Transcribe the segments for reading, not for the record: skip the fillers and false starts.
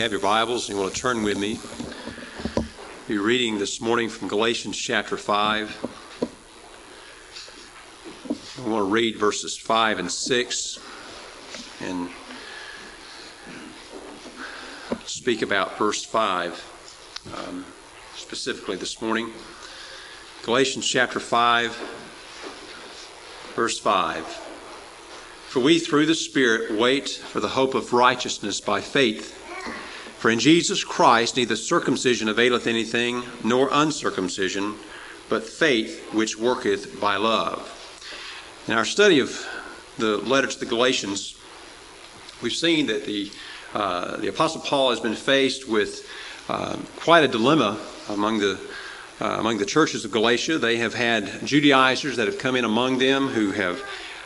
have your Bibles and you want to turn with me, I'll be reading this morning from Galatians chapter 5. I want to read verses 5 and 6 and speak about verse 5 specifically this morning. Galatians chapter 5, verse 5. For we through the Spirit wait for the hope of righteousness by faith. For in Jesus Christ neither circumcision availeth anything, nor uncircumcision, but faith which worketh by love. In our study of the letter to the Galatians, we've seen that the Apostle Paul has been faced with quite a dilemma among the churches of Galatia. They have had Judaizers that have come in among them who have,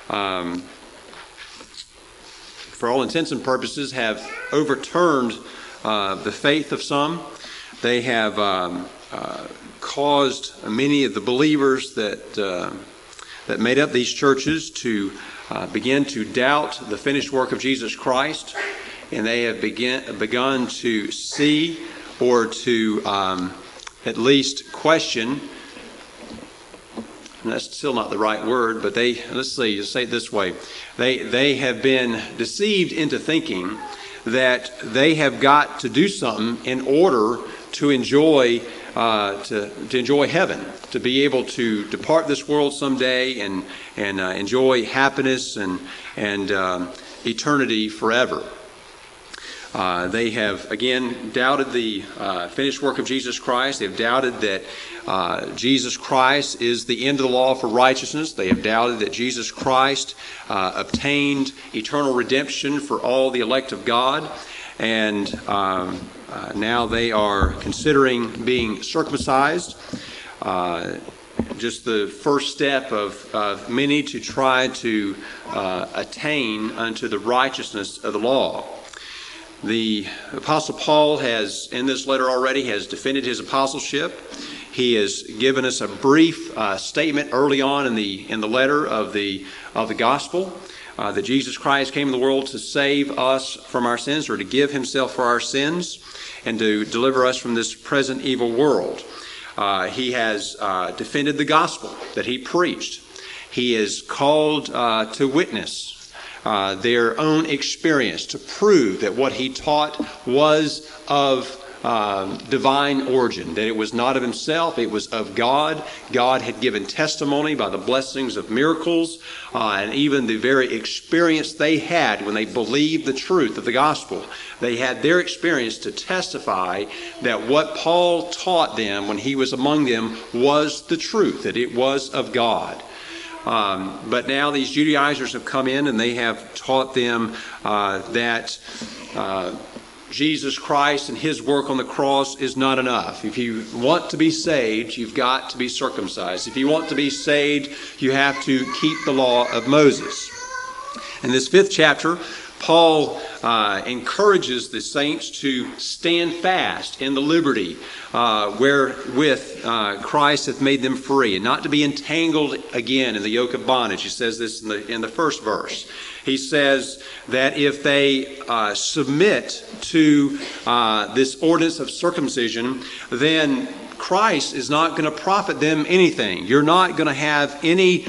for all intents and purposes, have overturned the faith of some. They have caused many of the believers that made up these churches to begin to doubt the finished work of Jesus Christ, and they have begun to see or to at least question. And that's still not the right word, but let's say it this way. They have been deceived into thinking that they have got to do something in order to enjoy heaven, to be able to depart this world someday and enjoy happiness and eternity forever. They have, again, doubted the finished work of Jesus Christ. They've doubted that Jesus Christ is the end of the law for righteousness. They have doubted that Jesus Christ obtained eternal redemption for all the elect of God. And now they are considering being circumcised. Just the first step of many to try to attain unto the righteousness of the law. The Apostle Paul has, in this letter already, has defended his apostleship. He has given us a brief statement early on in the letter of the gospel that Jesus Christ came in the world to save us from our sins, or to give himself for our sins, and to deliver us from this present evil world. He has defended the gospel that he preached. He is called to witness their own experience, to prove that what he taught was of divine origin, that it was not of himself, it was of God. God had given testimony by the blessings of miracles and even the very experience they had when they believed the truth of the gospel. They had their experience to testify that what Paul taught them when he was among them was the truth, that it was of God. But now these Judaizers have come in and they have taught them that Jesus Christ and his work on the cross is not enough. If you want to be saved, you've got to be circumcised. If you want to be saved, you have to keep the law of Moses. In this 5th chapter, Paul encourages the saints to stand fast in the liberty wherewith Christ hath made them free, and not to be entangled again in the yoke of bondage. He says this in the first verse. He says that if they submit to this ordinance of circumcision, then Christ is not going to profit them anything. You're not going to have any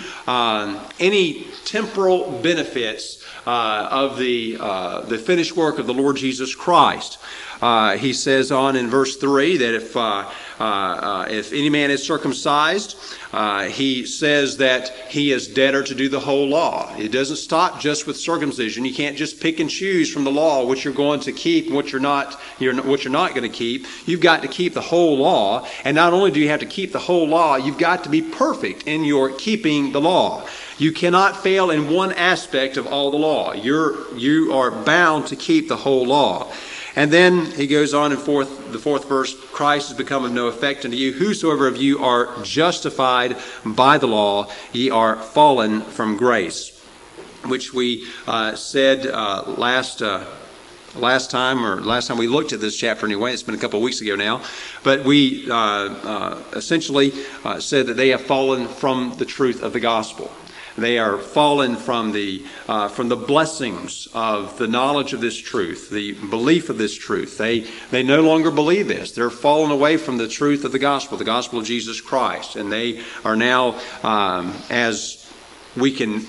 temporal benefits of the finished work of the Lord Jesus Christ. He says on in verse 3 that if any man is circumcised, he says that he is debtor to do the whole law. It doesn't stop just with circumcision. You can't just pick and choose from the law what you're going to keep and what you're not going to keep. You've got to keep the whole law. And not only do you have to keep the whole law, you've got to be perfect in your keeping the law. You cannot fail in one aspect of all the law. You are bound to keep the whole law. And then he goes on in the fourth verse, Christ has become of no effect unto you. Whosoever of you are justified by the law, ye are fallen from grace. Which we said last time we looked at this chapter anyway. It's been a couple of weeks ago now. But we essentially said that they have fallen from the truth of the gospel. They are fallen from the blessings of the knowledge of this truth, the belief of this truth. They no longer believe this. They're fallen away from the truth of the gospel of Jesus Christ. And they are now, as we can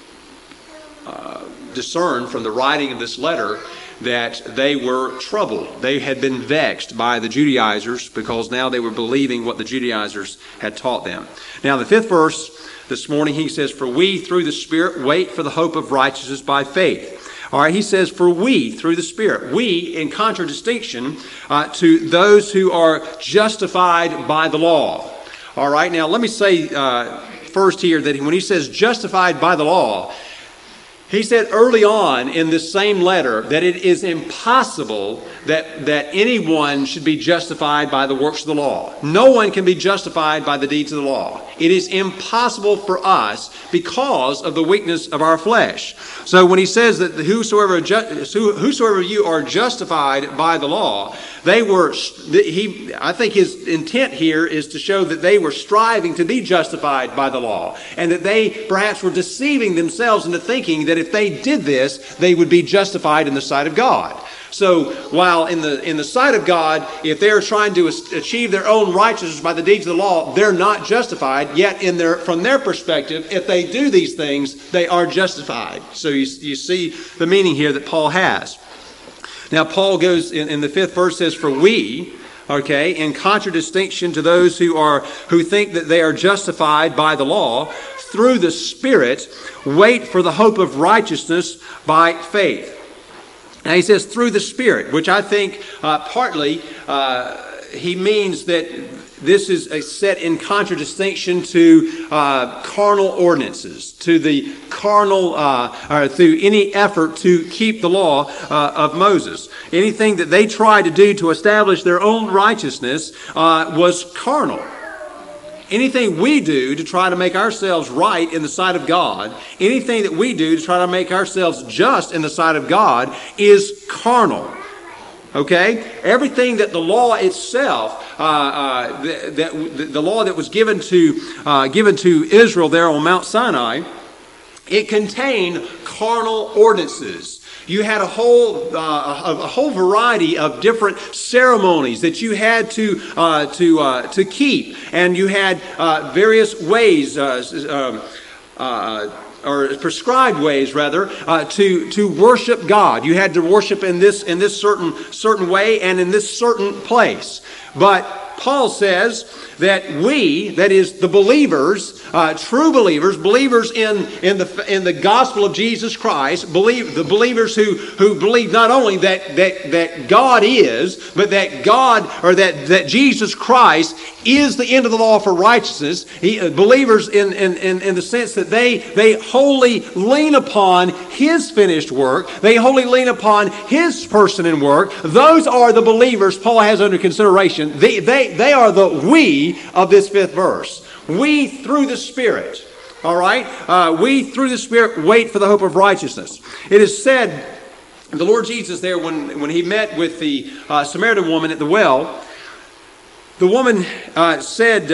discern from the writing of this letter, that they were troubled. They had been vexed by the Judaizers because now they were believing what the Judaizers had taught them. Now, the 5th verse this morning, he says, "For we, through the Spirit, wait for the hope of righteousness by faith." All right, he says, "For we, through the Spirit." We, in contradistinction to those who are justified by the law. All right, now let me say first here that when he says justified by the law, he said early on in this same letter that it is impossible that anyone should be justified by the works of the law. No one can be justified by the deeds of the law. It is impossible for us because of the weakness of our flesh. So when he says that whosoever you are justified by the law, I think his intent here is to show that they were striving to be justified by the law, and that they perhaps were deceiving themselves into thinking that if they did this, they would be justified in the sight of God. So while in the sight of God, if they're trying to achieve their own righteousness by the deeds of the law, they're not justified. Yet from their perspective, if they do these things, they are justified. So you see the meaning here that Paul has. Now Paul goes in the 5th verse, says, "For we," okay, in contradistinction to those who think that they are justified by the law, "through the Spirit, wait for the hope of righteousness by faith." Now he says through the Spirit, which I think partly he means that this is set in contradistinction to carnal ordinances, to the carnal, or through any effort to keep the law of Moses. Anything that they tried to do to establish their own righteousness was carnal. Anything we do to try to make ourselves right in the sight of God, anything that we do to try to make ourselves just in the sight of God is carnal. Okay? Everything that the law itself, the law that was given to Israel there on Mount Sinai, it contained carnal ordinances. You had a whole variety of different ceremonies that you had to keep, and you had various ways, or prescribed ways rather, to worship God. You had to worship in this certain way and in this certain place. But Paul says that we, that is the believers, true believers in the gospel of Jesus Christ, the believers who believe not only that God is, but that Jesus Christ is the end of the law for righteousness. Believers in the sense that they wholly lean upon His finished work. They wholly lean upon His person and work. Those are the believers Paul has under consideration. They are the we of this 5th verse. We through the Spirit. All right? We through the Spirit wait for the hope of righteousness. It is said, the Lord Jesus there, when He met with the Samaritan woman at the well, the woman said,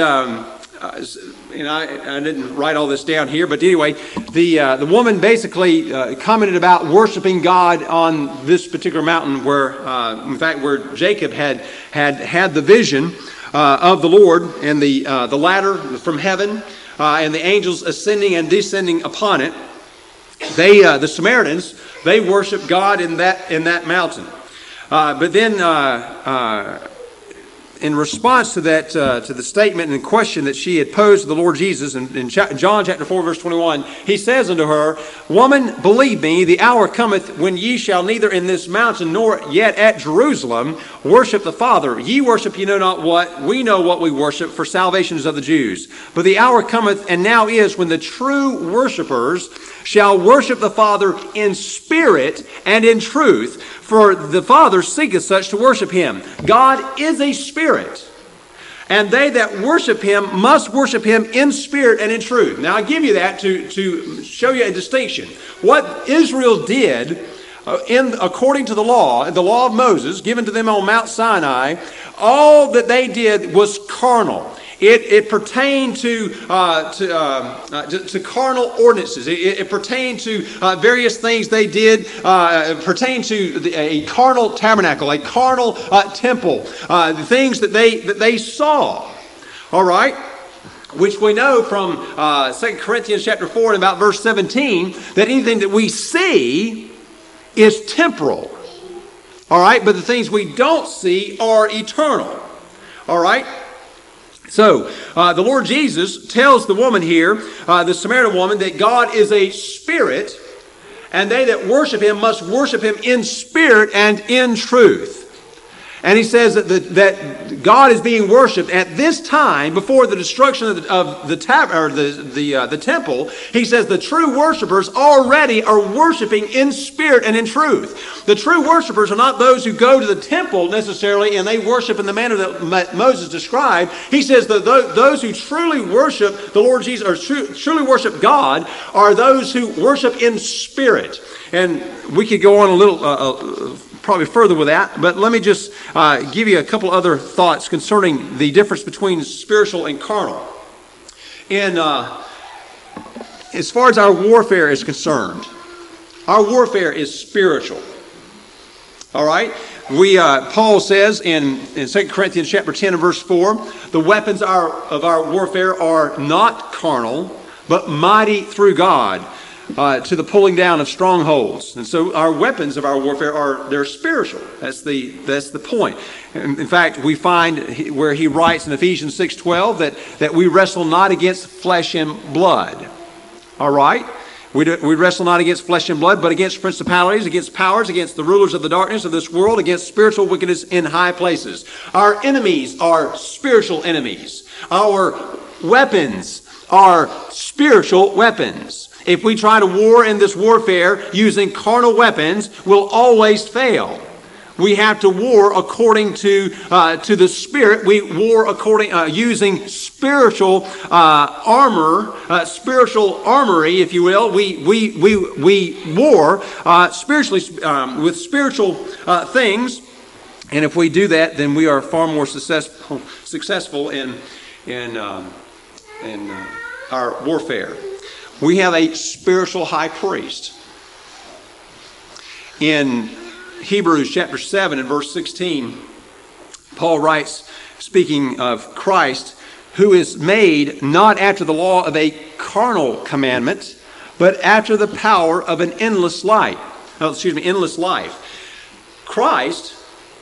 and I didn't write all this down here, but anyway, the woman basically commented about worshiping God on this particular mountain where Jacob had the vision of the Lord and the ladder from heaven and the angels ascending and descending upon it. The Samaritans, they worship God in that mountain. But then in response to that, to the statement and question that she had posed to the Lord Jesus in John chapter 4, verse 21, He says unto her, "Woman, believe me, the hour cometh when ye shall neither in this mountain nor yet at Jerusalem worship the Father. Ye worship ye know not what, we know what we worship, for salvation is of the Jews. But the hour cometh, and now is, when the true worshipers shall worship the Father in spirit and in truth, for the Father seeketh such to worship Him." God is a spirit, and they that worship Him must worship Him in spirit and in truth. Now I give you that to show you a distinction. What Israel did according to the law of Moses given to them on Mount Sinai, all that they did was carnal. It pertained to carnal ordinances. It pertained to various things they did. Pertained to a carnal tabernacle, a carnal temple, the things that they saw. All right, which we know from 2 Corinthians chapter 4 and about verse 17 that anything that we see is temporal. All right, but the things we don't see are eternal. All right. So, the Lord Jesus tells the woman here, the Samaritan woman, that God is a spirit, and they that worship Him must worship Him in spirit and in truth. And He says that God is being worshipped at this time before the destruction of the temple. He says the true worshipers already are worshiping in spirit and in truth. The true worshipers are not those who go to the temple necessarily and they worship in the manner that Moses described. He says that those who truly worship the Lord Jesus, or truly worship God, are those who worship in spirit. And we could go on a little probably further with that, but let me just give you a couple other thoughts concerning the difference between spiritual and carnal. As far as our warfare is concerned, our warfare is spiritual. All right? Paul says in 2 Corinthians chapter 10 and verse 4, the weapons of our warfare are not carnal, but mighty through God, to the pulling down of strongholds. And so our weapons of our warfare they're spiritual. That's the point. In fact, we find where he writes in Ephesians 6:12 that we wrestle not against flesh and blood. All right? We wrestle not against flesh and blood, but against principalities, against powers, against the rulers of the darkness of this world, against spiritual wickedness in high places. Our enemies are spiritual enemies. Our weapons are spiritual weapons. If we try to war in this warfare using carnal weapons, we'll always fail. We have to war according to the Spirit. We war using spiritual armor, spiritual armory, if you will. We war spiritually with spiritual things, and if we do that, then we are far more successful in our warfare. We have a spiritual high priest. In Hebrews chapter 7 and verse 16, Paul writes, speaking of Christ, who is made not after the law of a carnal commandment, but after the power of an endless life. Christ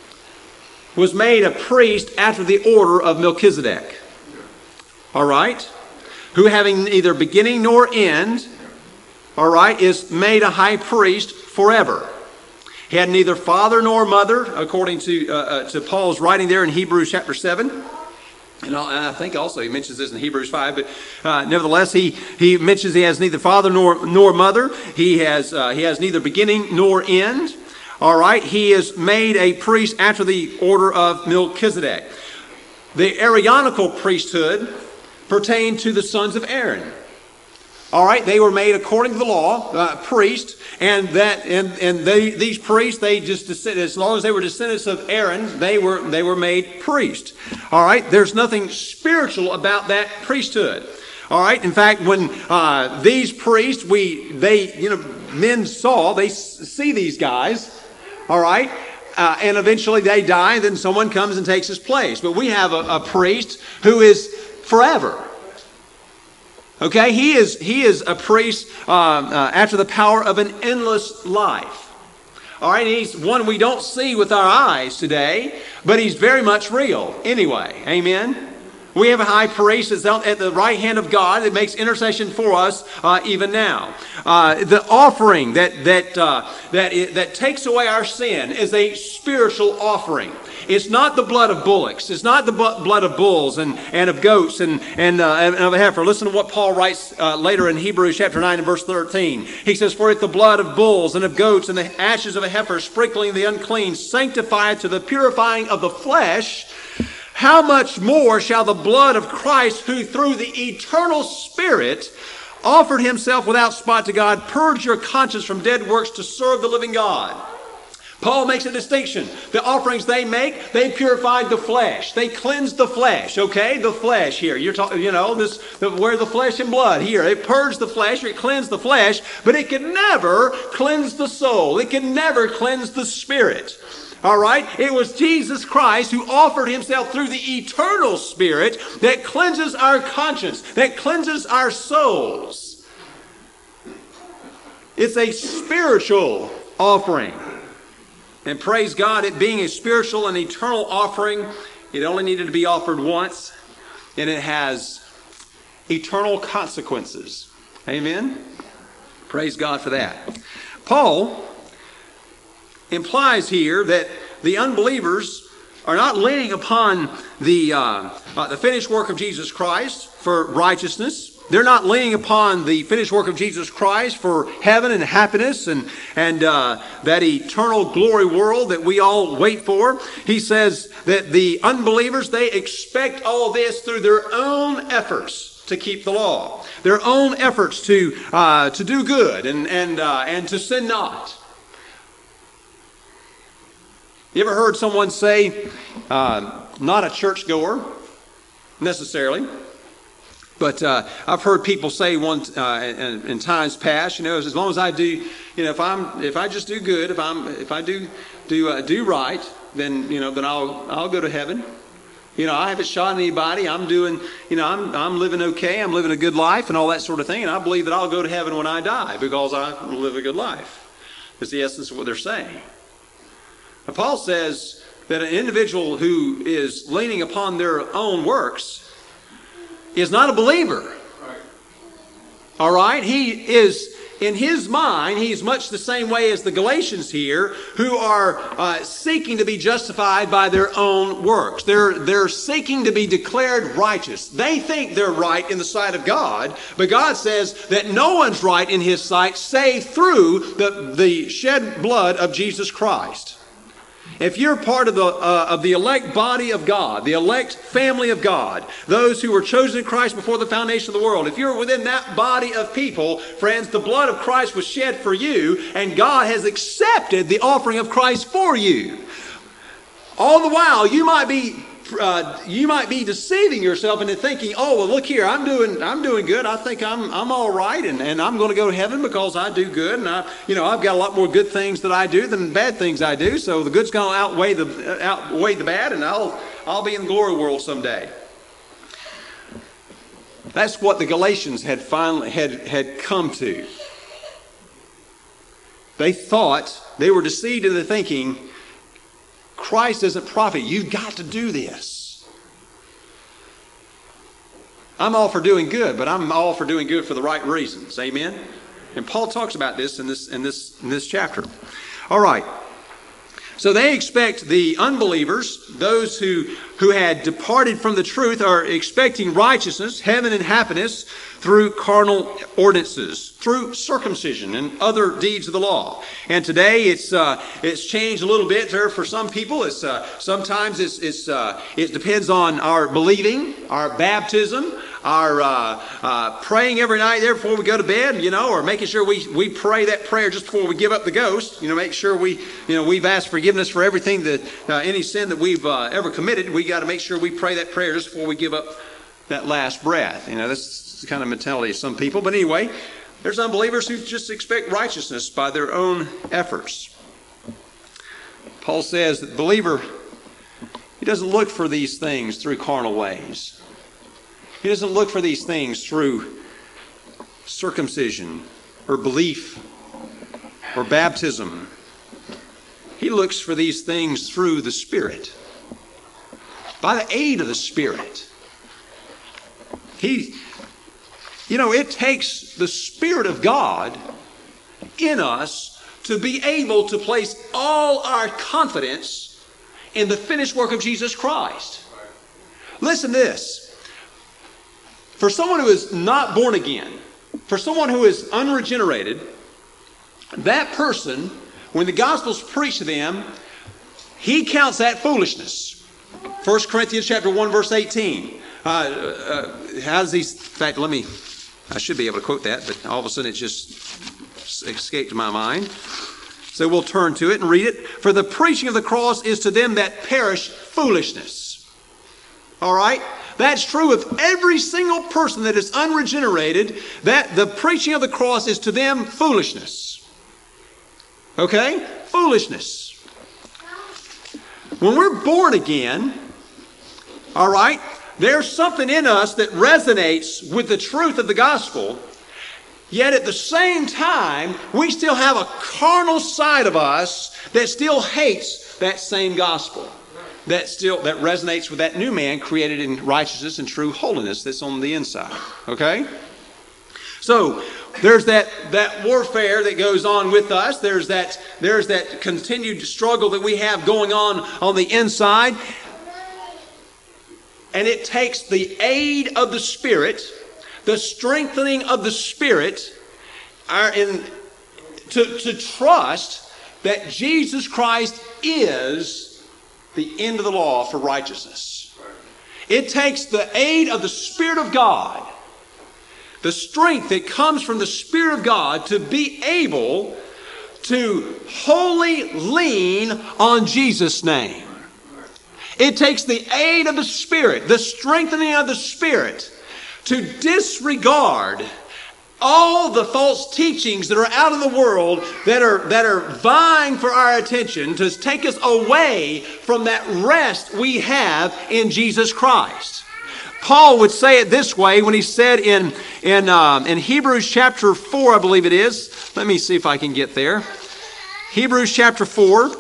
was made a priest after the order of Melchizedek. All right? Who having neither beginning nor end, all right, is made a high priest forever. He had neither father nor mother, according to Paul's writing there in Hebrews chapter 7. And I think also he mentions this in Hebrews 5, but nevertheless, he mentions he has neither father nor mother. He has neither beginning nor end. All right, he is made a priest after the order of Melchizedek. The Aaronical priesthood pertained to the sons of Aaron. All right, they were made according to the law, priests, and these priests, they just descended, as long as they were descendants of Aaron, they were made priests. All right, there's nothing spiritual about that priesthood. All right, in fact, when these priests, men see these guys. All right. And eventually they die, and then someone comes and takes his place. But we have a priest who is forever. Okay, he is a priest after the power of an endless life. All right, he's one we don't see with our eyes today, but he's very much real anyway. Amen. We have a high priest that's at the right hand of God that makes intercession for us even now. The offering that takes away our sin is a spiritual offering. It's not the blood of bullocks. It's not the blood of bulls and of goats and of a heifer. Listen to what Paul writes later in Hebrews chapter 9 and verse 13. He says, "For if the blood of bulls and of goats and the ashes of a heifer sprinkling the unclean sanctify to the purifying of the flesh, how much more shall the blood of Christ, who through the eternal Spirit offered himself without spot to God, purge your conscience from dead works to serve the living God?" Paul makes a distinction. The offerings they make, they purified the flesh. They cleansed the flesh, okay? The flesh here. You're talking, where the flesh and blood here. It purged the flesh, it cleansed the flesh, but it can never cleanse the soul. It can never cleanse the spirit. All right? It was Jesus Christ who offered himself through the eternal Spirit that cleanses our conscience, that cleanses our souls. It's a spiritual offering. And praise God, it being a spiritual and eternal offering, it only needed to be offered once, and it has eternal consequences. Amen? Praise God for that. Paul implies here that the unbelievers are not leaning upon the finished work of Jesus Christ for righteousness. They're not leaning upon the finished work of Jesus Christ for heaven and happiness and that eternal glory world that we all wait for. He says that the unbelievers, they expect all this through their own efforts to keep the law, their own efforts to do good and to sin not. You ever heard someone say, not a churchgoer necessarily, but I've heard people say in times past, as long as I do, if I just do good, if I do right, then I'll go to heaven. I haven't shot anybody. I'm doing, I'm living okay. I'm living a good life and all that sort of thing. And I believe that I'll go to heaven when I die because I live a good life. That's the essence of what they're saying. Now, Paul says that an individual who is leaning upon their own works is not a believer. All right? He is, in his mind, he's much the same way as the Galatians here, who are seeking to be justified by their own works. They're seeking to be declared righteous. They think they're right in the sight of God, but God says that no one's right in his sight save through the shed blood of Jesus Christ. If you're part of the elect body of God, the elect family of God, those who were chosen in Christ before the foundation of the world, if you're within that body of people, friends, the blood of Christ was shed for you, and God has accepted the offering of Christ for you. All the while, you might be deceiving yourself into thinking, oh, well, look here, I'm doing good. I think I'm all right, and I'm going to go to heaven because I do good, and I've got a lot more good things that I do than bad things I do. So the good's going to outweigh the bad, and I'll be in the glory world someday. That's what the Galatians had finally had come to. They thought, they were deceived into thinking, Christ doesn't profit. You've got to do this. I'm all for doing good, but I'm all for doing good for the right reasons. Amen? And Paul talks about this in this chapter. All right. So they expect the unbelievers, those who had departed from the truth, are expecting righteousness, heaven and happiness through carnal ordinances, through circumcision and other deeds of the law. And today it's changed a little bit there for some people. Sometimes it depends on our believing, our baptism, our praying every night there before we go to bed, or making sure we pray that prayer just before we give up the ghost. Make sure we've asked forgiveness for everything that any sin that we've ever committed. We got to make sure we pray that prayer just before we give up that last breath. That's the kind of mentality of some people. But anyway, there's unbelievers who just expect righteousness by their own efforts. Paul says that the believer, he doesn't look for these things through carnal ways. He doesn't look for these things through circumcision or belief or baptism. He looks for these things through the Spirit, by the aid of the Spirit. It takes the Spirit of God in us to be able to place all our confidence in the finished work of Jesus Christ. Listen to this. For someone who is not born again, for someone who is unregenerated, that person, when the gospel's preached to them, he counts that foolishness. 1 Corinthians chapter 1, verse 18. In fact, I should be able to quote that, but all of a sudden it just escaped my mind. It So we'll turn to it and read it. For the preaching of the cross is to them that perish foolishness. All right? That's true of every single person that is unregenerated, that the preaching of the cross is to them foolishness. Okay? Foolishness. When we're born again, all right, there's something in us that resonates with the truth of the gospel, yet at the same time, we still have a carnal side of us that still hates that same gospel. That resonates with that new man created in righteousness and true holiness that's on the inside. Okay? So there's that warfare that goes on with us. There's that continued struggle that we have going on the inside. And it takes the aid of the Spirit, the strengthening of the Spirit, to trust that Jesus Christ is the end of the law for righteousness. It takes the aid of the Spirit of God, the strength that comes from the Spirit of God, to be able to wholly lean on Jesus' name. It takes the aid of the Spirit, the strengthening of the Spirit, to disregard all the false teachings that are out in the world that are vying for our attention, to take us away from that rest we have in Jesus Christ. Paul would say it this way when he said in Hebrews chapter 4, I believe it is. Let me see if I can get there. Hebrews chapter 4.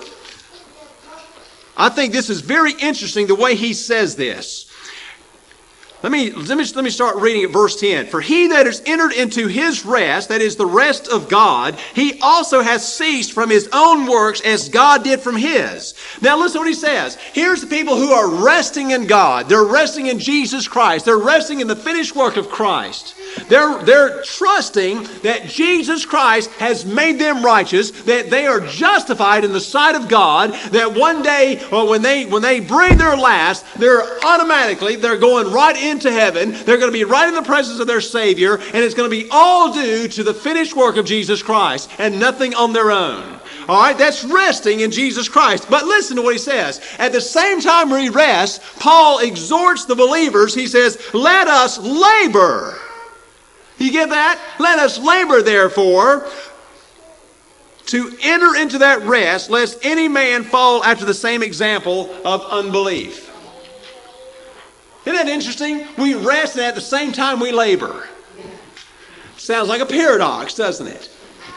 I think this is very interesting the way he says this. Let me start reading at verse 10. For he that is entered into his rest, that is the rest of God, he also has ceased from his own works as God did from his. Now listen to what he says. Here's the people who are resting in God. They're resting in Jesus Christ. They're resting in the finished work of Christ. They're trusting that Jesus Christ has made them righteous, that they are justified in the sight of God, that one day, or when they breathe their last, they're going right into heaven. They're going to be right in the presence of their Savior, and it's going to be all due to the finished work of Jesus Christ and nothing on their own. All right, that's resting in Jesus Christ. But listen to what he says. At the same time we rest, Paul exhorts the believers. He says, let us labor. You get that? Let us labor, therefore, to enter into that rest, lest any man fall after the same example of unbelief. Isn't that interesting? We rest and at the same time we labor. Sounds like a paradox, doesn't it?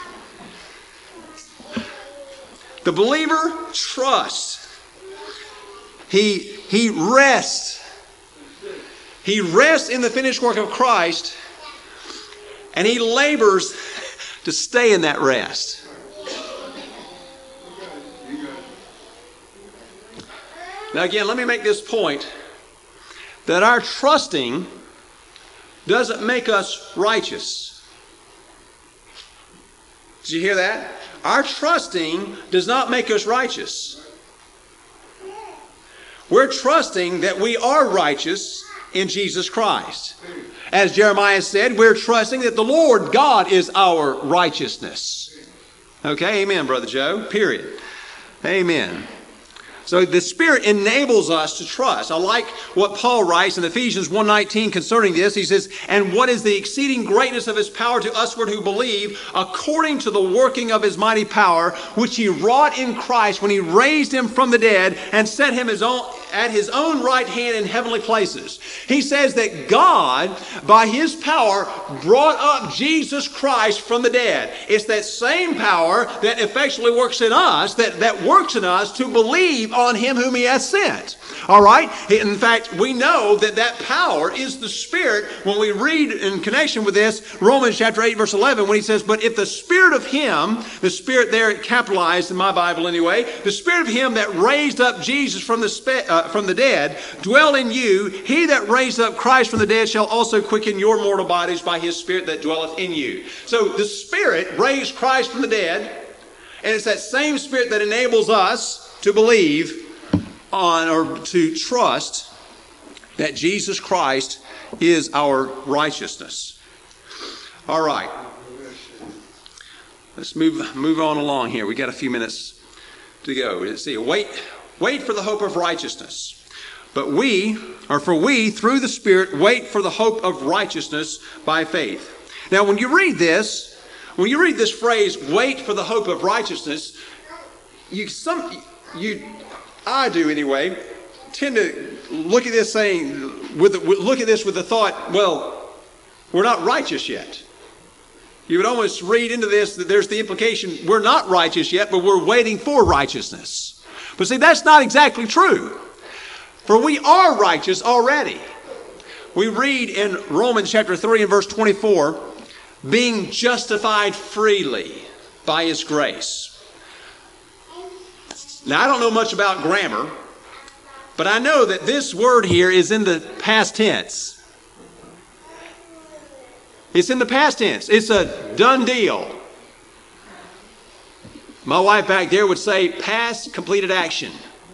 The believer trusts. He rests. He rests in the finished work of Christ, and he labors to stay in that rest. Now again, let me make this point, that our trusting doesn't make us righteous. Did you hear that? Our trusting does not make us righteous. We're trusting that we are righteous in Jesus Christ. As Jeremiah said, we're trusting that the Lord God is our righteousness. Okay, amen, Brother Joe. Period. Amen. So the Spirit enables us to trust. I like what Paul writes in Ephesians 1:19 concerning this. He says, and what is the exceeding greatness of his power to usward who believe, according to the working of his mighty power, which he wrought in Christ when he raised him from the dead and set him at his own right hand in heavenly places. He says that God, by his power, brought up Jesus Christ from the dead. It's that same power that effectually works in us, that works in us to believe on him whom he has sent. All right? In fact, we know that power is the Spirit. When we read in connection with this, Romans chapter 8, verse 11, when he says, but if the Spirit of him, the Spirit there capitalized in my Bible anyway, the Spirit of him that raised up Jesus from the dead dwell in you, he that raised up Christ from the dead shall also quicken your mortal bodies by his Spirit that dwelleth in you. So the Spirit raised Christ from the dead, and it's that same Spirit that enables us to believe on, or to trust, that Jesus Christ is our righteousness. All right. Let's move on along here. We got a few minutes to go. Let's see. Wait for the hope of righteousness. But we, through the Spirit, wait for the hope of righteousness by faith. Now, when you read this phrase, wait for the hope of righteousness, I do anyway, tend to look at this with the thought, well, we're not righteous yet. You would almost read into this that there's the implication we're not righteous yet, but we're waiting for righteousness. But see, that's not exactly true. For we are righteous already. We read in Romans chapter 3 and verse 24, being justified freely by His grace. Now, I don't know much about grammar, but I know that this word here is in the past tense. It's in the past tense. It's a done deal. My wife back there would say past completed action.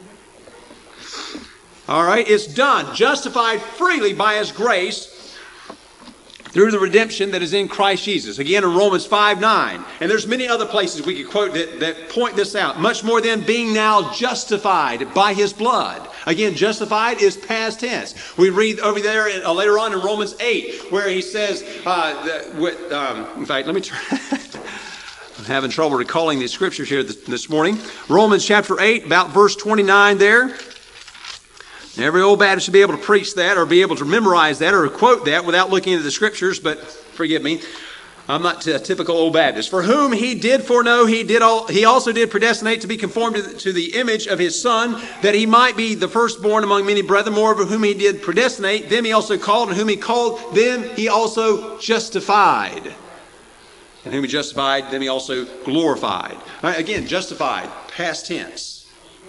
All right, it's done. Justified freely by His grace through the redemption that is in Christ Jesus. Again, in Romans 5:9. And there's many other places we could quote that point this out. Much more than being now justified by His blood. Again, justified is past tense. We read over there later on in Romans 8 where he says, in fact, let me turn. I'm having trouble recalling the scriptures here this morning. Romans chapter 8, about verse 29 there. Every old Baptist should be able to preach that or be able to memorize that or quote that without looking into the scriptures, but forgive me, I'm not a typical old Baptist. For whom He did foreknow, He also did predestinate to be conformed to the image of His Son, that He might be the firstborn among many brethren. Moreover, whom He did predestinate, them He also called, and whom He called, them He also justified. And whom He justified, them He also glorified. All right, again, justified, past tense.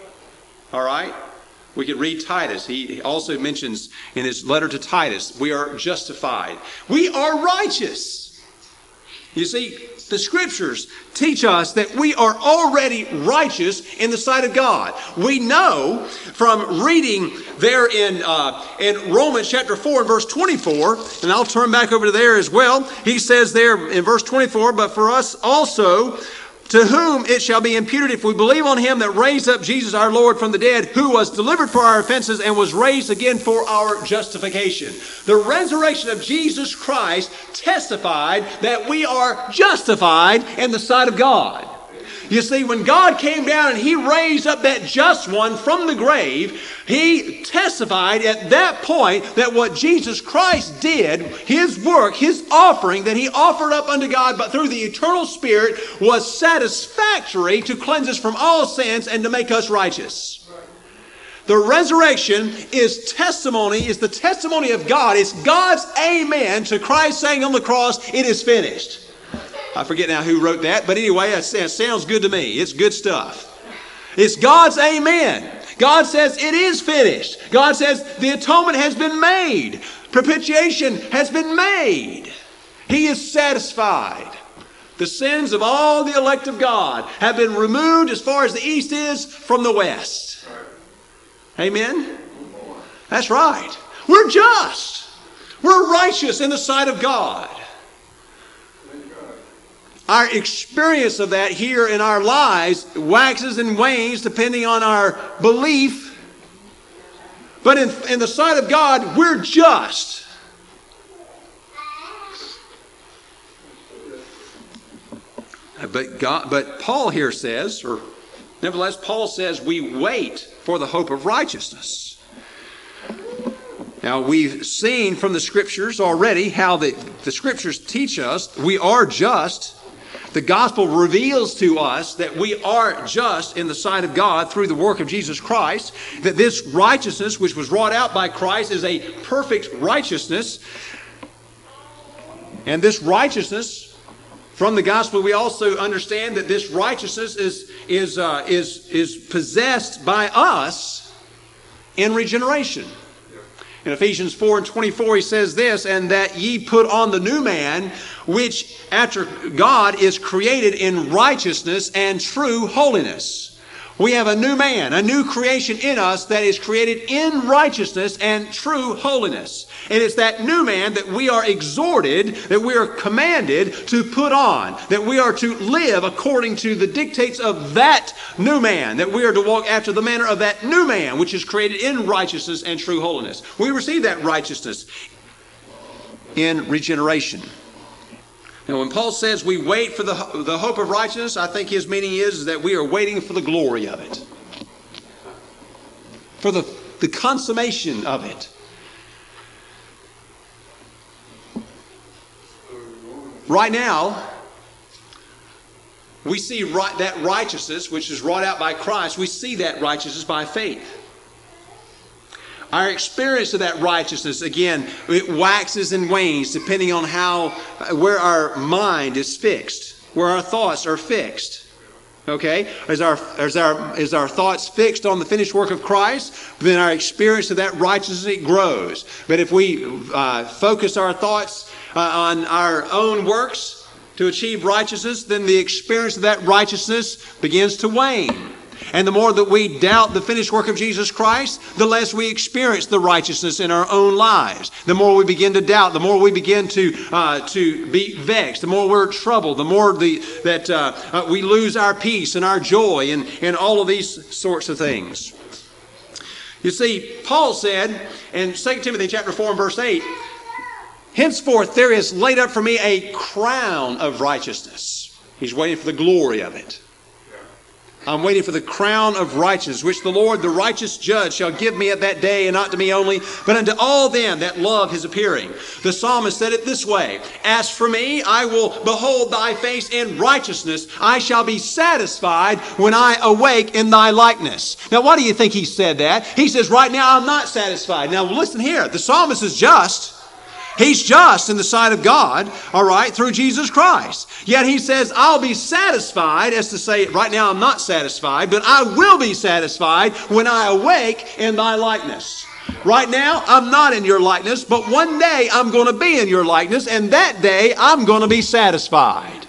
All right? We could read Titus. He also mentions in his letter to Titus, we are justified. We are righteous. You see, the scriptures teach us that we are already righteous in the sight of God. We know from reading there in Romans chapter 4 and verse 24, and I'll turn back over to there as well. He says there in verse 24, but for us also, to whom it shall be imputed if we believe on Him that raised up Jesus our Lord from the dead, who was delivered for our offenses and was raised again for our justification. The resurrection of Jesus Christ testified that we are justified in the sight of God. You see, when God came down and He raised up that just one from the grave, He testified at that point that what Jesus Christ did, His work, His offering that He offered up unto God, but through the eternal Spirit, was satisfactory to cleanse us from all sins and to make us righteous. The resurrection is the testimony of God. It's God's amen to Christ saying on the cross, it is finished. I forget now who wrote that, but anyway, it sounds good to me. It's good stuff. It's God's amen. God says it is finished. God says the atonement has been made. Propitiation has been made. He is satisfied. The sins of all the elect of God have been removed as far as the east is from the west. Amen? That's right. We're just. We're righteous in the sight of God. Our experience of that here in our lives waxes and wanes depending on our belief. But in the sight of God, we're just. But Paul here says, or nevertheless, Paul says we wait for the hope of righteousness. Now, we've seen from the Scriptures already how the Scriptures teach us we are just. The gospel reveals to us that we are just in the sight of God through the work of Jesus Christ, that this righteousness which was wrought out by Christ is a perfect righteousness. And this righteousness, from the gospel, we also understand that this righteousness is possessed by us in regeneration. In Ephesians 4 and 24, he says this, and that ye put on the new man, which after God is created in righteousness and true holiness. We have a new man, a new creation in us that is created in righteousness and true holiness. And it's that new man that we are exhorted, that we are commanded to put on, that we are to live according to the dictates of that new man, that we are to walk after the manner of that new man, which is created in righteousness and true holiness. We receive that righteousness in regeneration. Now, when Paul says we wait for the hope of righteousness, I think his meaning is that we are waiting for the glory of it, for the consummation of it. Right now, we see that righteousness, which is wrought out by Christ, we see that righteousness by faith. Our experience of that righteousness, again, it waxes and wanes depending on where our mind is fixed, where our thoughts are fixed. Okay? Is our thoughts fixed on the finished work of Christ? Then our experience of that righteousness, it grows. But if we focus our thoughts on our own works to achieve righteousness, then the experience of that righteousness begins to wane. And the more that we doubt the finished work of Jesus Christ, the less we experience the righteousness in our own lives. The more we begin to doubt, the more we begin to be vexed, the more we're troubled, the more that we lose our peace and our joy and all of these sorts of things. You see, Paul said in 2 Timothy chapter 4 and verse 8, henceforth there is laid up for me a crown of righteousness. He's waiting for the glory of it. I'm waiting for the crown of righteousness, which the Lord, the righteous judge, shall give me at that day, and not to me only, but unto all them that love his appearing. The psalmist said it this way, as for me, I will behold thy face in righteousness. I shall be satisfied when I awake in thy likeness. Now, why do you think he said that? He says, right now I'm not satisfied. Now, listen here. The psalmist is just. He's just in the sight of God, all right, through Jesus Christ. Yet he says, I'll be satisfied, as to say, right now I'm not satisfied, but I will be satisfied when I awake in thy likeness. Right now, I'm not in your likeness, but one day I'm going to be in your likeness, and that day I'm going to be satisfied.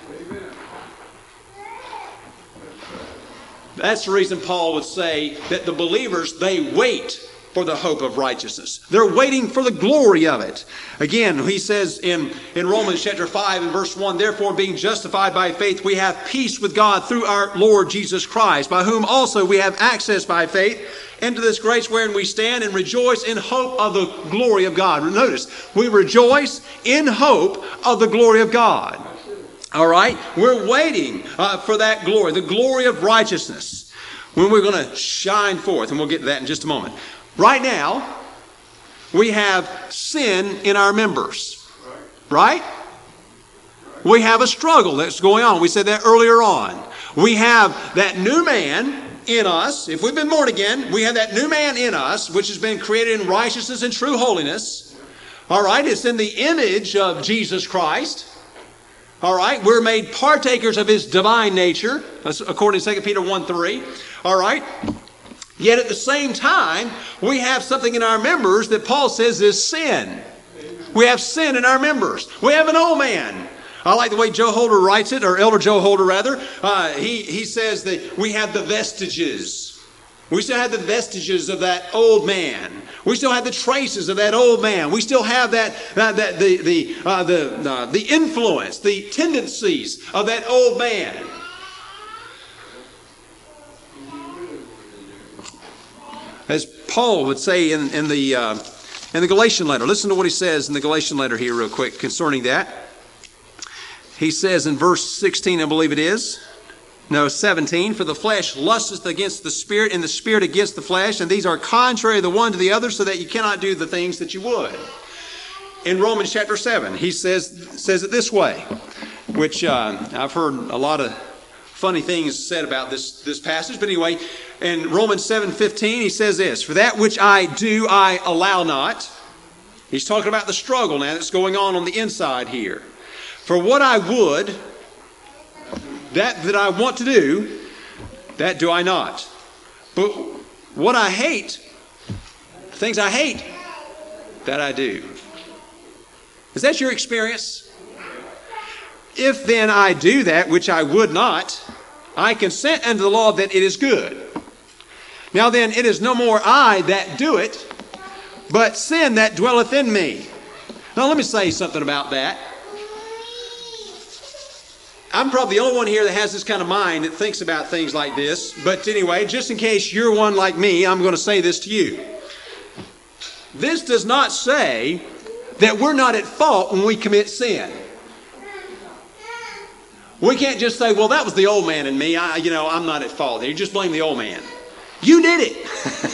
That's the reason Paul would say that the believers, they wait for the hope of righteousness. They're waiting for the glory of it. Again, he says in Romans chapter 5 and verse 1, therefore being justified by faith, we have peace with God through our Lord Jesus Christ, by whom also we have access by faith into this grace wherein we stand and rejoice in hope of the glory of God. Notice, we rejoice in hope of the glory of God. All right? We're waiting for that glory, the glory of righteousness, when we're going to shine forth, and we'll get to that in just a moment. Right now, we have sin in our members, right? We have a struggle that's going on. We said that earlier on. We have that new man in us. If we've been born again, we have that new man in us, which has been created in righteousness and true holiness. All right, it's in the image of Jesus Christ. All right, we're made partakers of his divine nature, according to 2 Peter 1:3. All right. Yet at the same time, we have something in our members that Paul says is sin. We have sin in our members. We have an old man. I like the way Joe Holder writes it, or Elder Joe Holder rather. He says that we have the vestiges. We still have the vestiges of that old man. We still have the traces of that old man. We still have the influence, the tendencies of that old man. As Paul would say in the Galatian letter. Listen to what he says in the Galatian letter here real quick concerning that. He says in verse 16, I believe it is. No, 17. For the flesh lusteth against the Spirit, and the Spirit against the flesh, and these are contrary the one to the other, so that you cannot do the things that you would. In Romans chapter 7, he says it this way, which I've heard a lot of funny things said about this passage. But anyway, in Romans 7:15, he says this, for that which I do, I allow not. He's talking about the struggle now that's going on the inside here. For what I would, that I want to do, that do I not. But what I hate, things I hate, that I do. Is that your experience? If then I do that which I would not, I consent unto the law that it is good. Now then, it is no more I that do it, but sin that dwelleth in me. Now let me say something about that. I'm probably the only one here that has this kind of mind that thinks about things like this. But anyway, just in case you're one like me, I'm going to say this to you. This does not say that we're not at fault when we commit sin. We can't just say, well, that was the old man in me. I'm not at fault there. You just blame the old man. You did it.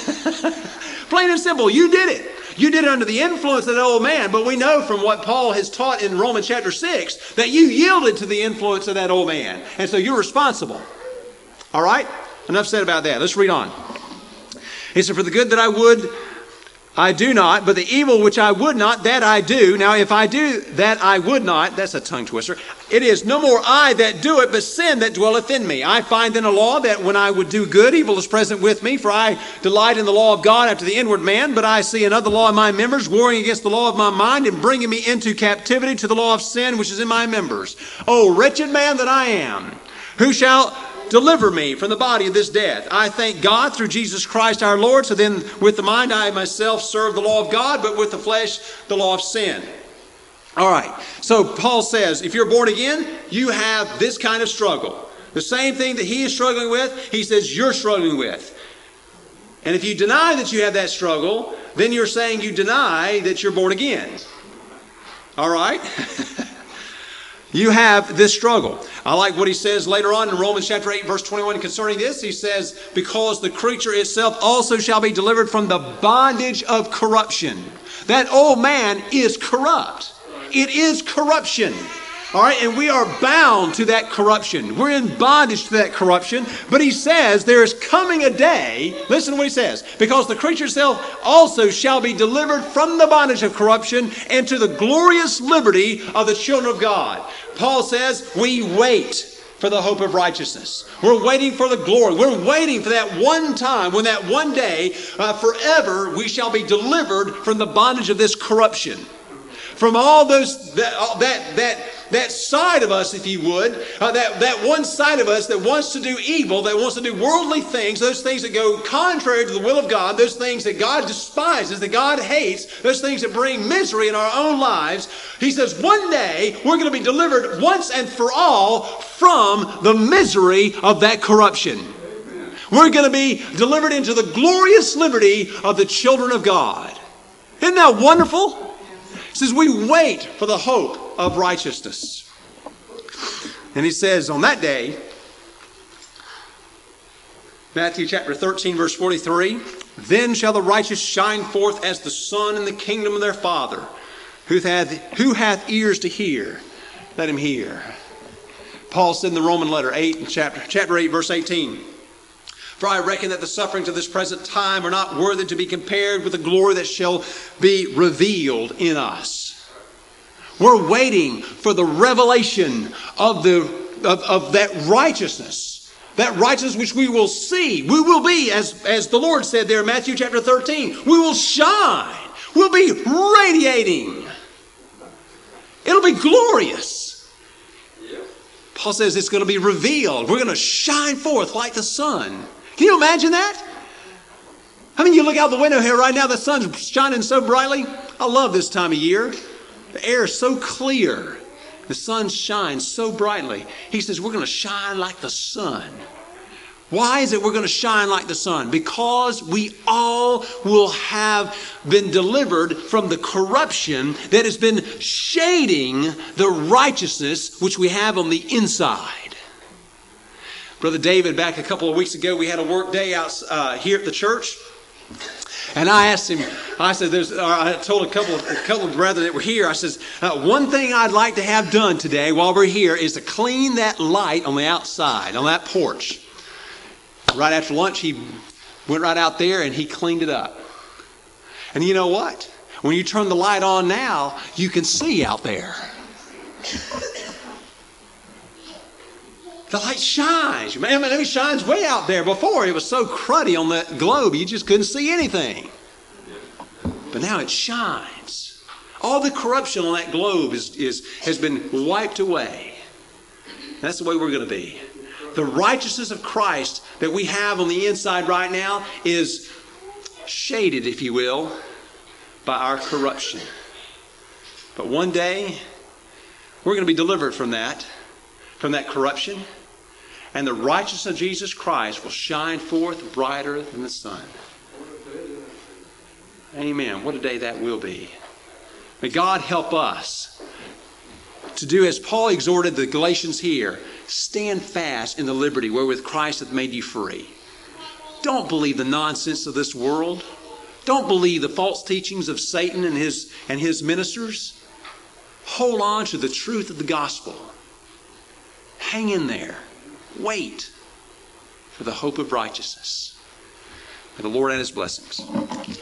Plain and simple, you did it. You did it under the influence of that old man, but we know from what Paul has taught in Romans chapter 6 that you yielded to the influence of that old man. And so you're responsible. All right? Enough said about that. Let's read on. He said, for the good that I would, I do not, but the evil which I would not, that I do. Now, if I do that I would not, that's a tongue twister. It is no more I that do it, but sin that dwelleth in me. I find in a law that when I would do good, evil is present with me. For I delight in the law of God after the inward man, but I see another law in my members, warring against the law of my mind, and bringing me into captivity to the law of sin, which is in my members. O wretched man that I am, who shall deliver me from the body of this death? I thank God through Jesus Christ our Lord. So then with the mind I myself serve the law of God, but with the flesh the law of sin. All right. So Paul says, if you're born again, you have this kind of struggle. The same thing that he is struggling with, he says you're struggling with. And if you deny that you have that struggle, then you're saying you deny that you're born again. All right? You have this struggle. I like what he says later on in Romans chapter 8, verse 21 concerning this. He says, because the creature itself also shall be delivered from the bondage of corruption. That old man is corrupt. It is corruption. All right, and we are bound to that corruption. We're in bondage to that corruption. But he says there is coming a day, listen to what he says, because the creature itself also shall be delivered from the bondage of corruption and to the glorious liberty of the children of God. Paul says we wait for the hope of righteousness. We're waiting for the glory. We're waiting for that one time when that one day forever we shall be delivered from the bondage of this corruption. From all those, that side of us, if you would, that one side of us that wants to do evil, that wants to do worldly things, those things that go contrary to the will of God, those things that God despises, that God hates, those things that bring misery in our own lives. He says one day we're going to be delivered once and for all from the misery of that corruption. We're going to be delivered into the glorious liberty of the children of God. Isn't that wonderful? It says we wait for the hope of righteousness. And he says on that day, Matthew chapter 13 verse 43, then shall the righteous shine forth as the sun in the kingdom of their Father. Who hath ears to hear, let him hear. Paul said in the Roman letter, chapter 8 verse 18, for I reckon that the sufferings of this present time are not worthy to be compared with the glory that shall be revealed in us. We're waiting for the revelation of that righteousness. That righteousness which we will see. We will be, as the Lord said there in Matthew chapter 13, we will shine. We'll be radiating. It'll be glorious. Paul says it's going to be revealed. We're going to shine forth like the sun. Can you imagine that? I mean, you look out the window here right now, the sun's shining so brightly. I love this time of year. The air is so clear. The sun shines so brightly. He says we're going to shine like the sun. Why is it we're going to shine like the sun? Because we all will have been delivered from the corruption that has been shading the righteousness which we have on the inside. Brother David, back a couple of weeks ago, we had a work day out here at the church. And I asked him, I told a couple of brethren that were here, I says, one thing I'd like to have done today while we're here is to clean that light on the outside, on that porch. Right after lunch, he went right out there and he cleaned it up. And you know what? When you turn the light on now, you can see out there. The light shines. Man, it shines way out there. Before, it was so cruddy on the globe, you just couldn't see anything. But now it shines. All the corruption on that globe has been wiped away. That's the way we're going to be. The righteousness of Christ that we have on the inside right now is shaded, if you will, by our corruption. But one day, we're going to be delivered from that corruption, and the righteousness of Jesus Christ will shine forth brighter than the sun. Amen. What a day that will be. May God help us to do as Paul exhorted the Galatians here, stand fast in the liberty wherewith Christ hath made you free. Don't believe the nonsense of this world. Don't believe the false teachings of Satan and his ministers. Hold on to the truth of the gospel. Hang in there. Wait for the hope of righteousness. May the Lord add his blessings.